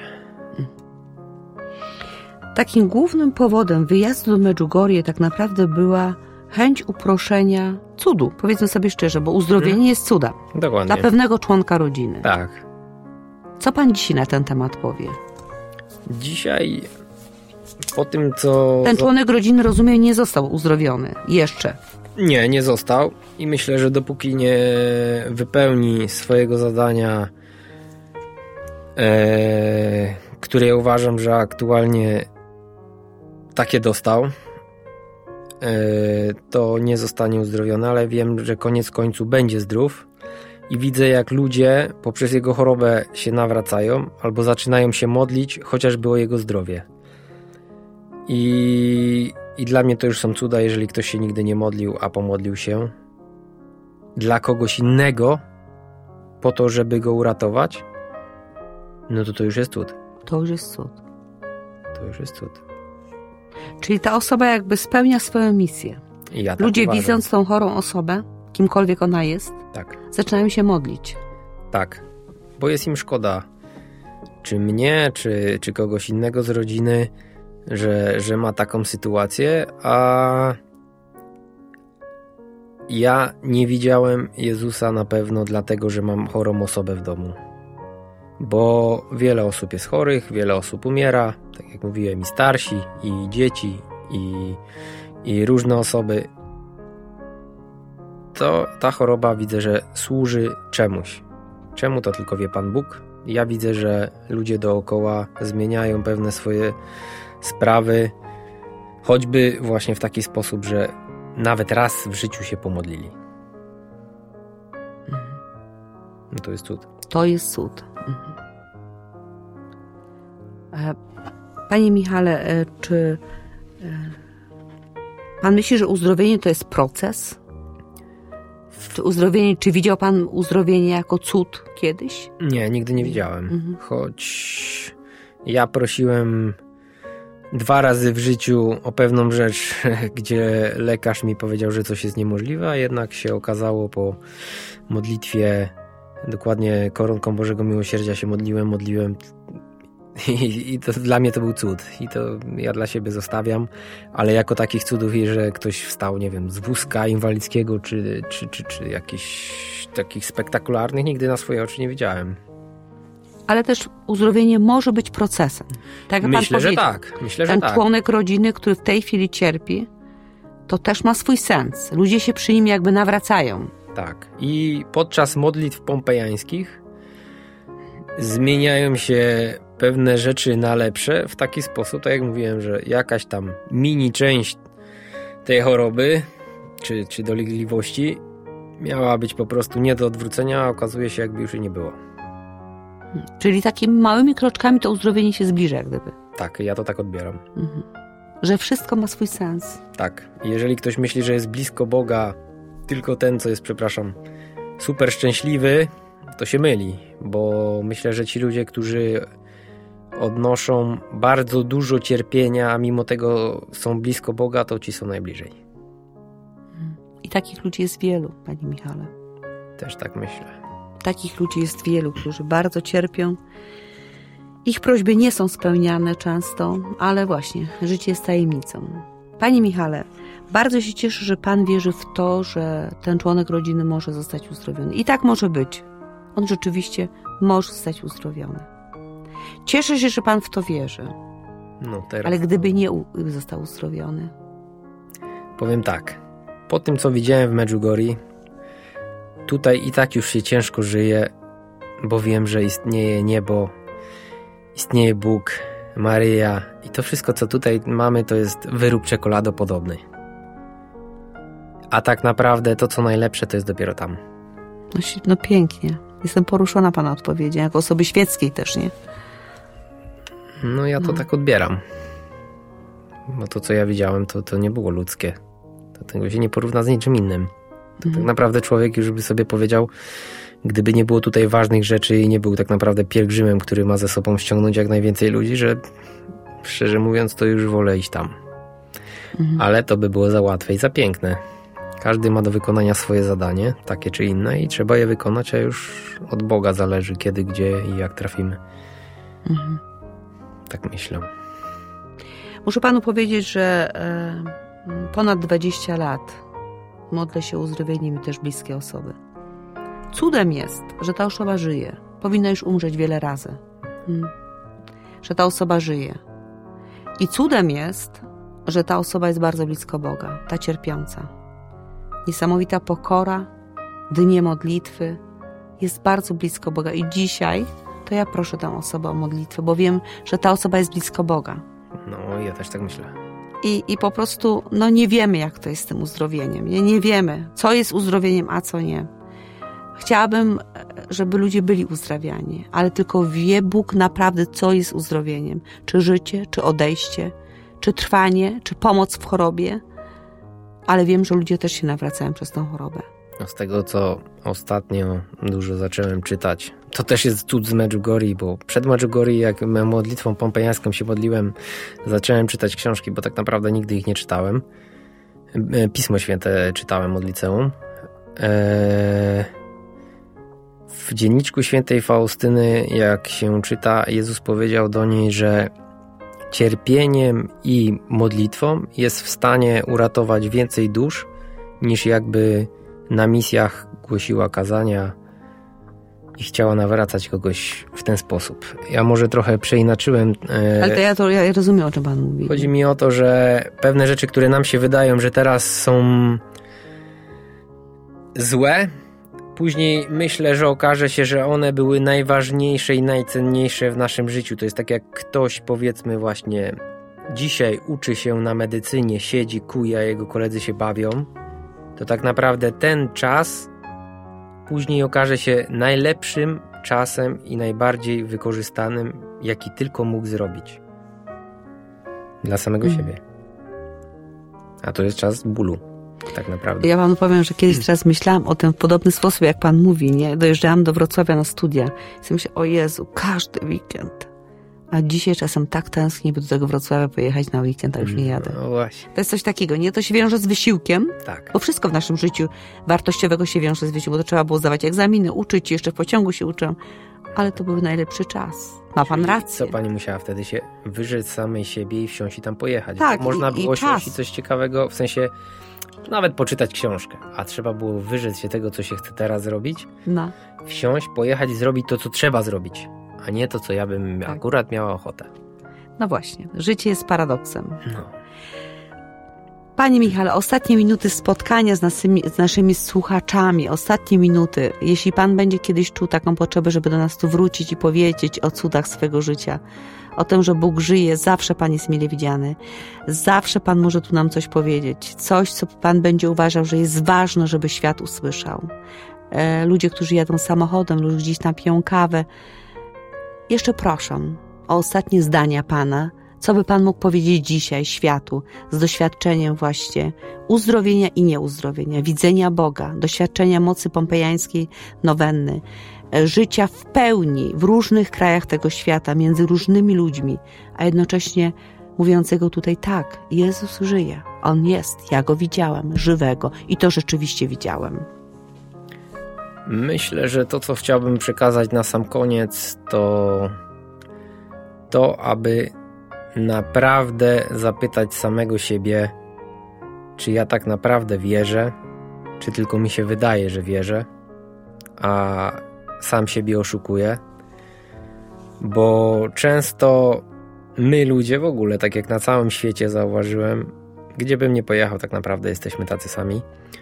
Speaker 2: Takim głównym powodem wyjazdu do Medjugorje tak naprawdę była chęć uproszenia cudu. Powiedzmy sobie szczerze, bo uzdrowienie hmm. jest cudem.
Speaker 3: Dokładnie.
Speaker 2: Dla pewnego członka rodziny.
Speaker 3: Tak.
Speaker 2: Co pan dzisiaj na ten temat powie?
Speaker 3: Dzisiaj po tym, co...
Speaker 2: Ten członek rodziny, rozumiem, nie został uzdrowiony. Jeszcze.
Speaker 3: Nie, nie został. I myślę, że dopóki nie wypełni swojego zadania, e, które ja uważam, że aktualnie takie dostał, e, to nie zostanie uzdrowiony, ale wiem, że koniec końców będzie zdrów. I widzę, jak ludzie poprzez jego chorobę się nawracają albo zaczynają się modlić, chociażby o jego zdrowie. I, I dla mnie to już są cuda, jeżeli ktoś się nigdy nie modlił, a pomodlił się dla kogoś innego po to, żeby go uratować, no to to już jest cud.
Speaker 2: To już jest cud.
Speaker 3: To już jest cud.
Speaker 2: Czyli ta osoba jakby spełnia swoją misję.
Speaker 3: I ja tak
Speaker 2: Ludzie
Speaker 3: uważam.
Speaker 2: Widząc tą chorą osobę, kimkolwiek ona jest,
Speaker 3: tak.
Speaker 2: zaczynają się modlić.
Speaker 3: Tak, bo jest im szkoda, czy mnie, czy, czy kogoś innego z rodziny, że, że ma taką sytuację, a ja nie widziałem Jezusa na pewno dlatego, że mam chorą osobę w domu. Bo wiele osób jest chorych, wiele osób umiera, tak jak mówiłem, i starsi, i dzieci, i, i różne osoby. To ta choroba, widzę, że służy czemuś. Czemu, to tylko wie Pan Bóg. Ja widzę, że ludzie dookoła zmieniają pewne swoje sprawy, choćby właśnie w taki sposób, że nawet raz w życiu się pomodlili. No to jest cud.
Speaker 2: To jest cud. Panie Michale, czy Pan myśli, że uzdrowienie to jest proces? Czy uzdrowienie, czy widział Pan uzdrowienie jako cud kiedyś?
Speaker 3: Nie, nigdy nie widziałem. Mhm. Choć ja prosiłem dwa razy w życiu o pewną rzecz, gdzie lekarz mi powiedział, że coś jest niemożliwe, a jednak się okazało po modlitwie, dokładnie koronką Bożego Miłosierdzia się modliłem, modliłem i, i to dla mnie to był cud i to ja dla siebie zostawiam, ale jako takich cudów, że ktoś wstał, nie wiem, z wózka inwalidzkiego czy, czy, czy, czy jakichś takich spektakularnych, nigdy na swoje oczy nie widziałem.
Speaker 2: Ale też uzdrowienie może być procesem. Tak jak
Speaker 3: Myślę,
Speaker 2: pan
Speaker 3: że
Speaker 2: powiedział.
Speaker 3: tak. Myślę, że
Speaker 2: Ten
Speaker 3: tak.
Speaker 2: członek rodziny, który w tej chwili cierpi, to też ma swój sens. Ludzie się przy nim jakby nawracają.
Speaker 3: Tak. I podczas modlitw pompejańskich zmieniają się pewne rzeczy na lepsze w taki sposób, tak jak mówiłem, że jakaś tam mini część tej choroby czy, czy dolegliwości miała być po prostu nie do odwrócenia, a okazuje się, jakby już jej nie było.
Speaker 2: Czyli takimi małymi kroczkami to uzdrowienie się zbliża, jak gdyby.
Speaker 3: Tak, ja to tak odbieram.
Speaker 2: Mhm. Że wszystko ma swój sens.
Speaker 3: Tak. Jeżeli ktoś myśli, że jest blisko Boga tylko ten, co jest, przepraszam, super szczęśliwy, to się myli, bo myślę, że ci ludzie, którzy odnoszą bardzo dużo cierpienia, a mimo tego są blisko Boga, to ci są najbliżej.
Speaker 2: I takich ludzi jest wielu, Panie Michale.
Speaker 3: Też tak myślę.
Speaker 2: Takich ludzi jest wielu, którzy bardzo cierpią. Ich prośby nie są spełniane często, ale właśnie, życie jest tajemnicą. Panie Michale, bardzo się cieszę, że Pan wierzy w to, że ten członek rodziny może zostać uzdrowiony. I tak może być. On rzeczywiście może zostać uzdrowiony. Cieszę się, że Pan w to wierzy.
Speaker 3: No, teraz
Speaker 2: Ale gdyby nie u- został uzdrowiony?
Speaker 3: powiem tak. Po tym, co widziałem w Medjugorje, tutaj i tak już się ciężko żyje, bo wiem, że istnieje niebo, istnieje Bóg, Maryja i to wszystko, co tutaj mamy, to jest wyrób czekoladopodobny. A tak naprawdę to, co najlepsze, to jest dopiero tam.
Speaker 2: No, no pięknie. Jestem poruszona Pana odpowiedzią, jako osoby świeckiej też, nie?
Speaker 3: No ja to
Speaker 2: No.
Speaker 3: tak odbieram. Bo to, co ja widziałem, to, to nie było ludzkie. To tego się nie porówna z niczym innym. To
Speaker 2: Mhm.
Speaker 3: tak naprawdę człowiek już by sobie powiedział, gdyby nie było tutaj ważnych rzeczy i nie był tak naprawdę pielgrzymem, który ma ze sobą ściągnąć jak najwięcej ludzi, że szczerze mówiąc, to już wolę iść tam.
Speaker 2: Mhm.
Speaker 3: Ale to by było za łatwe i za piękne. Każdy ma do wykonania swoje zadanie, takie czy inne i trzeba je wykonać, a już od Boga zależy kiedy, gdzie i jak trafimy.
Speaker 2: Mhm.
Speaker 3: Tak myślę.
Speaker 2: Muszę Panu powiedzieć, że e, ponad dwadzieścia lat modlę się o uzdrowienie mi też bliskie osoby. Cudem jest, że ta osoba żyje. Powinna już umrzeć wiele razy. Hmm. Że ta osoba żyje. I cudem jest, że ta osoba jest bardzo blisko Boga, ta cierpiąca. Niesamowita pokora, dnie modlitwy, jest bardzo blisko Boga. I dzisiaj to ja proszę tę osobę o modlitwę, bo wiem, że ta osoba jest blisko Boga.
Speaker 3: No, ja też tak myślę.
Speaker 2: I, i po prostu no nie wiemy, jak to jest z tym uzdrowieniem. Nie, nie wiemy, co jest uzdrowieniem, a co nie. Chciałabym, żeby ludzie byli uzdrawiani, ale tylko wie Bóg naprawdę, co jest uzdrowieniem. Czy życie, czy odejście, czy trwanie, czy pomoc w chorobie. Ale wiem, że ludzie też się nawracają przez tą chorobę.
Speaker 3: No z tego, co ostatnio dużo zacząłem czytać, to też jest cud z Medjugorje, bo przed Medjugorje, jak modlitwą pompejańską się modliłem, zacząłem czytać książki, bo tak naprawdę nigdy ich nie czytałem. Pismo Święte czytałem od liceum. Eee... W dzienniczku świętej Faustyny, jak się czyta, Jezus powiedział do niej, że cierpieniem i modlitwą jest w stanie uratować więcej dusz, niż jakby na misjach głosiła kazania i chciała nawracać kogoś w ten sposób. Ja może trochę przeinaczyłem.
Speaker 2: Ale to ja, to ja rozumiem, o czym Pan mówi.
Speaker 3: Chodzi mi o to, że pewne rzeczy, które nam się wydają, że teraz są złe, później myślę, że okaże się, że one były najważniejsze i najcenniejsze w naszym życiu. To jest tak, jak ktoś, powiedzmy właśnie, dzisiaj uczy się na medycynie, siedzi, kuje, a jego koledzy się bawią, to tak naprawdę ten czas później okaże się najlepszym czasem i najbardziej wykorzystanym, jaki tylko mógł zrobić. Dla samego
Speaker 2: Mm.
Speaker 3: siebie. A to jest czas bólu. Tak naprawdę.
Speaker 2: Ja Panu powiem, że kiedyś teraz myślałam o tym w podobny sposób, jak Pan mówi, nie? Dojeżdżałam do Wrocławia na studia i sobie myślę, o Jezu, każdy weekend A dzisiaj czasem tak tęsknię, by do tego Wrocławia pojechać na weekend, a już nie jadę.
Speaker 3: No właśnie.
Speaker 2: To jest coś takiego, nie? To się wiąże z wysiłkiem,
Speaker 3: Tak.
Speaker 2: bo wszystko w naszym życiu wartościowego się wiąże z wysiłkiem, bo to trzeba było zdawać egzaminy, uczyć, jeszcze w pociągu się uczę, ale to był najlepszy czas. Ma pan rację.
Speaker 3: Co pani musiała wtedy się wyrzec samej siebie i wsiąść i tam pojechać?
Speaker 2: Tak,
Speaker 3: Można
Speaker 2: i,
Speaker 3: było
Speaker 2: i
Speaker 3: siąść
Speaker 2: czas.
Speaker 3: i coś ciekawego, w sensie nawet poczytać książkę, a trzeba było wyrzec się tego, co się chce teraz zrobić,
Speaker 2: No.
Speaker 3: wsiąść, pojechać i zrobić to, co trzeba zrobić, a nie to, co ja bym
Speaker 2: Tak.
Speaker 3: akurat miała ochotę.
Speaker 2: no właśnie, życie jest paradoksem.
Speaker 3: No.
Speaker 2: Panie Michale, ostatnie minuty spotkania z naszymi, z naszymi słuchaczami, ostatnie minuty. Jeśli pan będzie kiedyś czuł taką potrzebę, żeby do nas tu wrócić i powiedzieć o cudach swego życia, o tym, że Bóg żyje, zawsze pan jest mile widziany. Zawsze pan może tu nam coś powiedzieć. Coś, co pan będzie uważał, że jest ważne, żeby świat usłyszał. E, ludzie, którzy jadą samochodem lub gdzieś tam piją kawę. Jeszcze proszę o ostatnie zdania pana. Co by pan mógł powiedzieć dzisiaj światu z doświadczeniem właśnie uzdrowienia i nieuzdrowienia, widzenia Boga, doświadczenia mocy pompejańskiej nowenny, życia w pełni w różnych krajach tego świata, między różnymi ludźmi, a jednocześnie mówiącego tutaj tak, Jezus żyje, On jest, ja Go widziałem, żywego i to rzeczywiście widziałem.
Speaker 3: Myślę, że to, co chciałbym przekazać na sam koniec, to to, aby naprawdę zapytać samego siebie, czy ja tak naprawdę wierzę, czy tylko mi się wydaje, że wierzę, a sam siebie oszukuję, bo często my ludzie w ogóle, tak jak na całym świecie zauważyłem, gdzie bym nie pojechał, tak naprawdę jesteśmy tacy sami,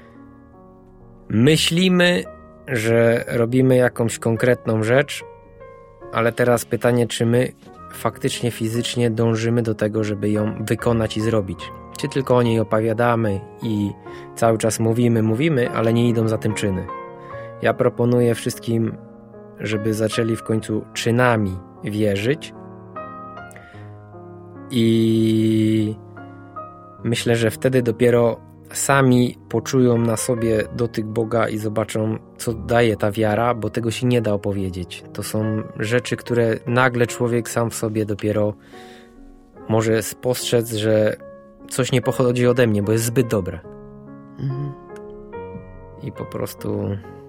Speaker 3: myślimy, że robimy jakąś konkretną rzecz, ale teraz pytanie, czy my faktycznie fizycznie dążymy do tego, żeby ją wykonać i zrobić. Czy tylko o niej opowiadamy i cały czas mówimy, mówimy, ale nie idą za tym czyny. Ja proponuję wszystkim, żeby zaczęli w końcu czynami wierzyć i myślę, że wtedy dopiero sami poczują na sobie dotyk Boga i zobaczą, co daje ta wiara, bo tego się nie da opowiedzieć. To są rzeczy, które nagle człowiek sam w sobie dopiero może spostrzec, że coś nie pochodzi ode mnie, bo jest zbyt dobre. Mhm. I po prostu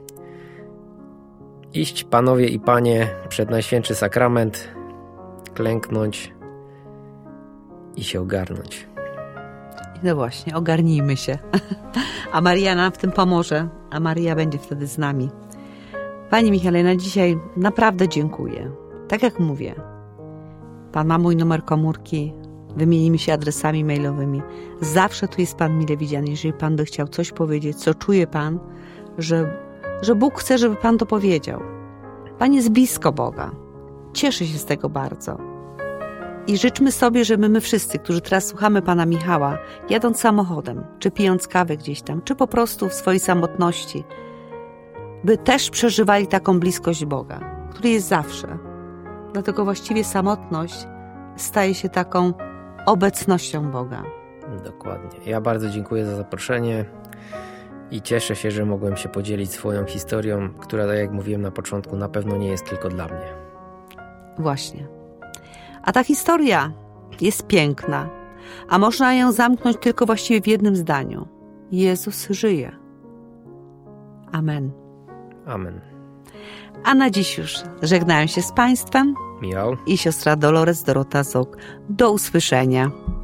Speaker 3: iść, panowie i panie, przed Najświętszy Sakrament, klęknąć i się ogarnąć.
Speaker 2: No właśnie, ogarnijmy się. A Maria nam w tym pomoże, a Maria będzie wtedy z nami. Pani Michale, na dzisiaj naprawdę dziękuję. Tak jak mówię, pan ma mój numer komórki, wymienimy się adresami mailowymi. Zawsze tu jest pan mile widziany, jeżeli pan by chciał coś powiedzieć, co czuje pan, że, że Bóg chce, żeby pan to powiedział. Pan jest blisko Boga. Cieszę się z tego bardzo. I życzmy sobie, żeby my wszyscy, którzy teraz słuchamy pana Michała, jadąc samochodem, czy pijąc kawę gdzieś tam, czy po prostu w swojej samotności, by też przeżywali taką bliskość Boga, który jest zawsze. Dlatego właściwie samotność staje się taką obecnością Boga.
Speaker 3: Dokładnie. Ja bardzo dziękuję za zaproszenie i cieszę się, że mogłem się podzielić swoją historią, która, tak jak mówiłem na początku, na pewno nie jest tylko dla mnie.
Speaker 2: Właśnie. A ta historia jest piękna, a można ją zamknąć tylko właściwie w jednym zdaniu. Jezus żyje. Amen.
Speaker 3: Amen.
Speaker 2: A na dziś już żegnają się z państwem
Speaker 3: Michał
Speaker 2: i siostra Dolores Dorota Zok. Do usłyszenia.